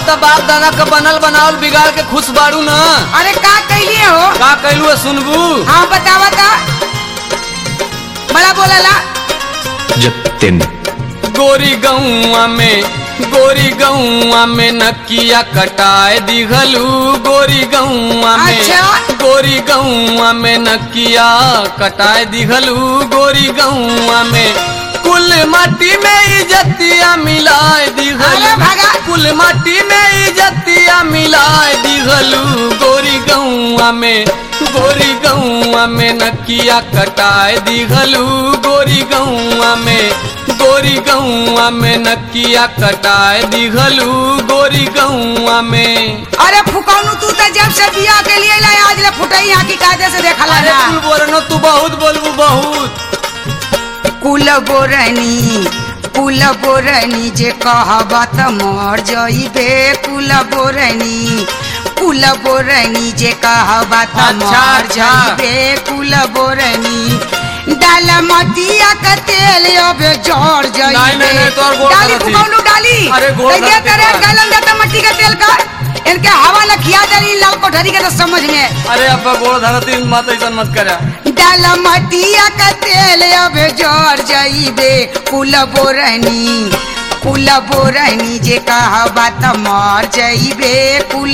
तो बाप दादा का बनल बनावल बिगाड़ के खुश बाड़ू न। अरे का कैलिए हो? का कैलू सुनबू? हाँ बतावा था, बड़ा बोला। जतिन गोरी गौआ में नकिया कटाए दिघलू, गोरी गौआ में। अच्छा। गोरी गौआ में नकिया कटाए दिघलू, गोरी गौआ में। कुल माटी में इज्जतिया मिलाए दिघलू, अरे भागा। कुल माटी में इज्जतिया मिलाए दिघलू, गोरी गौआ में। गोरी गौआ में नकिया कटाए दिघलू, गोरी गौआ में। गोरी गौआ में नकिया कटाए दिघलू, गोरी गौआ में। अरे फुकौनू तू तो जब से बिया के लिए लाए आज ले फुटई यहाँ की कायदे से देखा अरे ना। तू बोलनो, तू बहुत बोलबू बहुत। कुल बोरनी जे कहबा त मर जइबे, कुल बोरनी जे कहबा त अच्छा, मर अच्छा। जइबे, कुल बोरनी। डाल मटिया का तेल अब जोड़ जइबे। नहीं, तोर गोड़ डाली धरती। फुकौनू डाली। अरे गोड़ कैसे धरती करे पर। गलन जाता मट्टी का तेल का। इनके हवा लखिया दरी लाल कोठरी के तो समझ में। अरे अब गोड़ धरती मत ऐसा मत करा। डाल मटिया का तेल अब जोड़ जइबे, कुल बोरनी जे कहबा त मर जइबे, कुल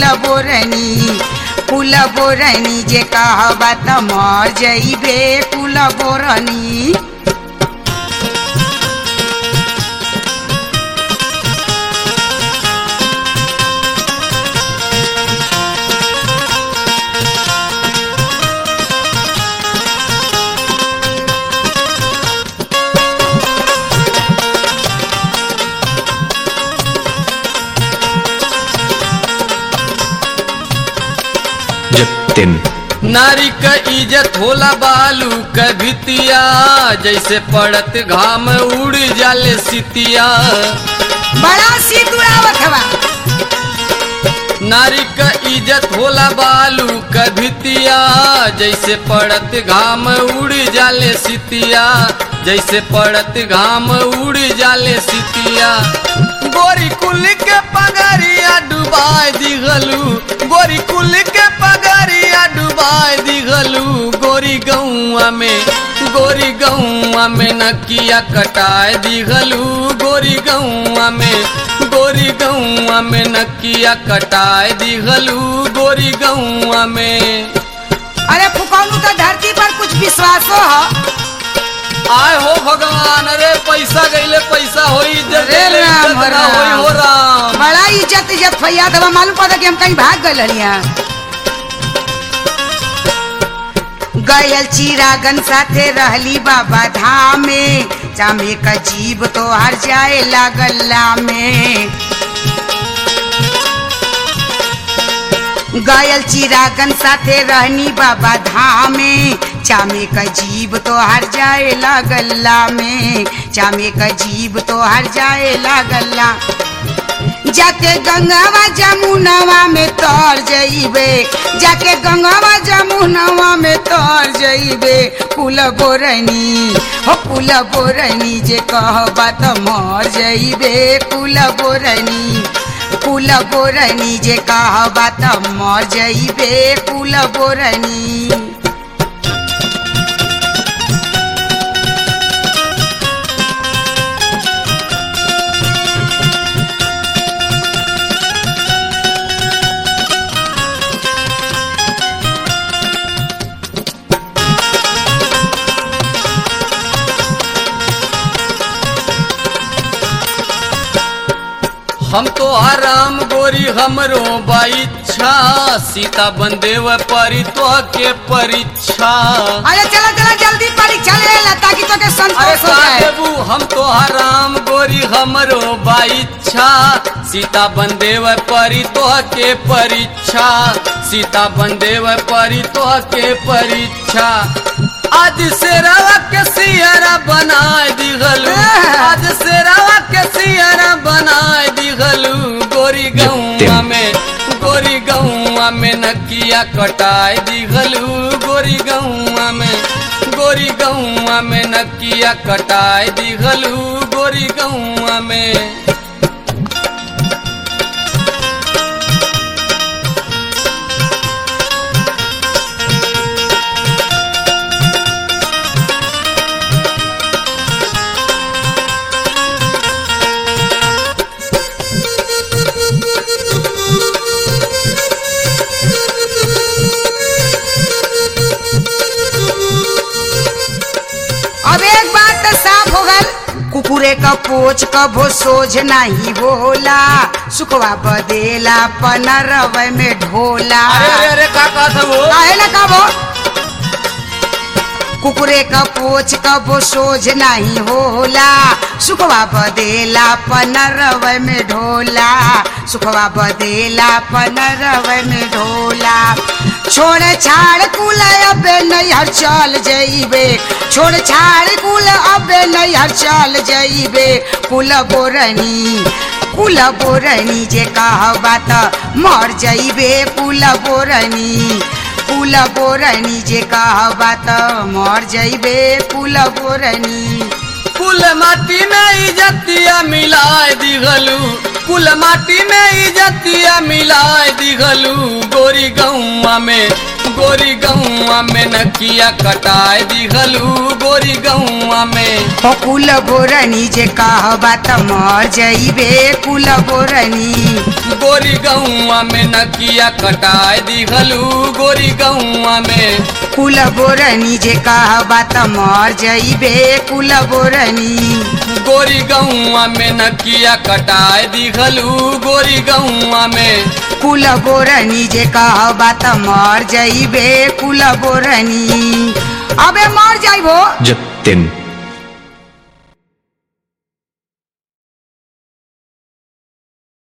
बोरनी जे कहबा त मर जइबे, कुल बोरनी। जतिन नारी का इज्जत होला बालू का भितिया, जैसे पड़त घाम उड़ जाले सितिया। बड़ा सी उड़ावत हवा। नारी का इज्जत होला बालू का भितिया, जैसे पड़त घाम उड़ जाले सितिया, जैसे पड़त घाम उड़ जाले सितिया। गोरी कुल के पगरिया डुबाए दिघलू, गोरी कुल के पगरिया डुबाए दिघलू, गोरी गौआ में। गोरी गौआ में नकिया कटाए दिघलू, गोरी गौआ में। गोरी गौआ में नकिया कटाए दिघलू, गोरी गौआ में। अरे फुकौनू तो धरती पर कुछ विश्वासो है। आय हो भगवान, अरे पैसा गईले पैसा होई, इज्जत अरे गईले राम, इज्जत ना होई हो राम। बड़ा इज्जत फैया दबा। मालूम पड़ा कि हम कहीं भाग गए हलिया। गयल चिरागन साथे रहली बाबा धाम में, चामे का जीव तो हर जाए लागल्ला में। गयल चिरागन साथे रहनी बाबा धाम में, चामे का जीव तो हर जाए लागल्ला में, चामे का जीव तो हर जाए लागल्ला। जाके गंगावा जमुनवा में तर जइबे, जाके गंगावा जमुनवा में तर जइबे, कुल बोरनी हो कुल बोरनी जे कहबा त मर जइबे, कुल बोरनी जे कहबा त मर जइबे, कुल बोरनी। हम तो आराम गोरी हमरो बाइच्छा, सीता बंदेव परी तो के परीक्षा। अरे चला चला जल्दी परीक्षा ले ला ताकि तो के संतोष हो जाए। देबू हम तो आराम गोरी हमरो बाइच्छा, सीता बंदेव परी तो के परीक्षा, सीता बंदेव परी तो के परीक्षा। आज से रवा के सियारा बनाए दिघलू, आज से रवा के सियारा बनाए दिघलू, गोरी गौआ में। गोरी गौआ में नकिया कटाए दिघलू, गोरी गौआ में। गोरी गौआ में नकिया कटाए दिघलू, गोरी गौआ में। कुकुरे का पोछ कभो सोझ नहीं होला, सुखवा बदेला पनरव में ढोला। अरे अरे अरे का कहत हो? काहे ना कहबो? कुकुरे का पोछ कभो सोझ नहीं होला, सुखवा बदेला पनरव में ढोला, सुखवा बदेला पनरव में ढोला। छोड़ छाड़ कुल अबे नैहर चल जइबे, छोड़ छाड़ कुल अबे नैहर चल जइबे। कुल बोरनी जे कहबा त मर जइबे। कुल बोरनी जे कहबा त मर जइबे। कुल बोरनी कुल माटी में इज्जतिया मिलाए दिघलू, कुल माटी में इज्जतिया मिलाए दिघलू। गोरी गौआ में नकिया कटाए दिघलू, गोरी गौआ में। कुल बोरनी जे कहबा त मर जइबे। कुल बोरनी गोरी गौआ में नकिया कटाए दिघलू, गोरी गौआ में। कुल बोरनी जे कहबा त मर जइबे। कुल बोरनी गोरी गौआ में नकिया कटाए दिघलू, गोरी गौआ में। कुल बोरनी जे कहबा त मर जइबे। कुल बोरनी अबे मर जाइबो। जतिन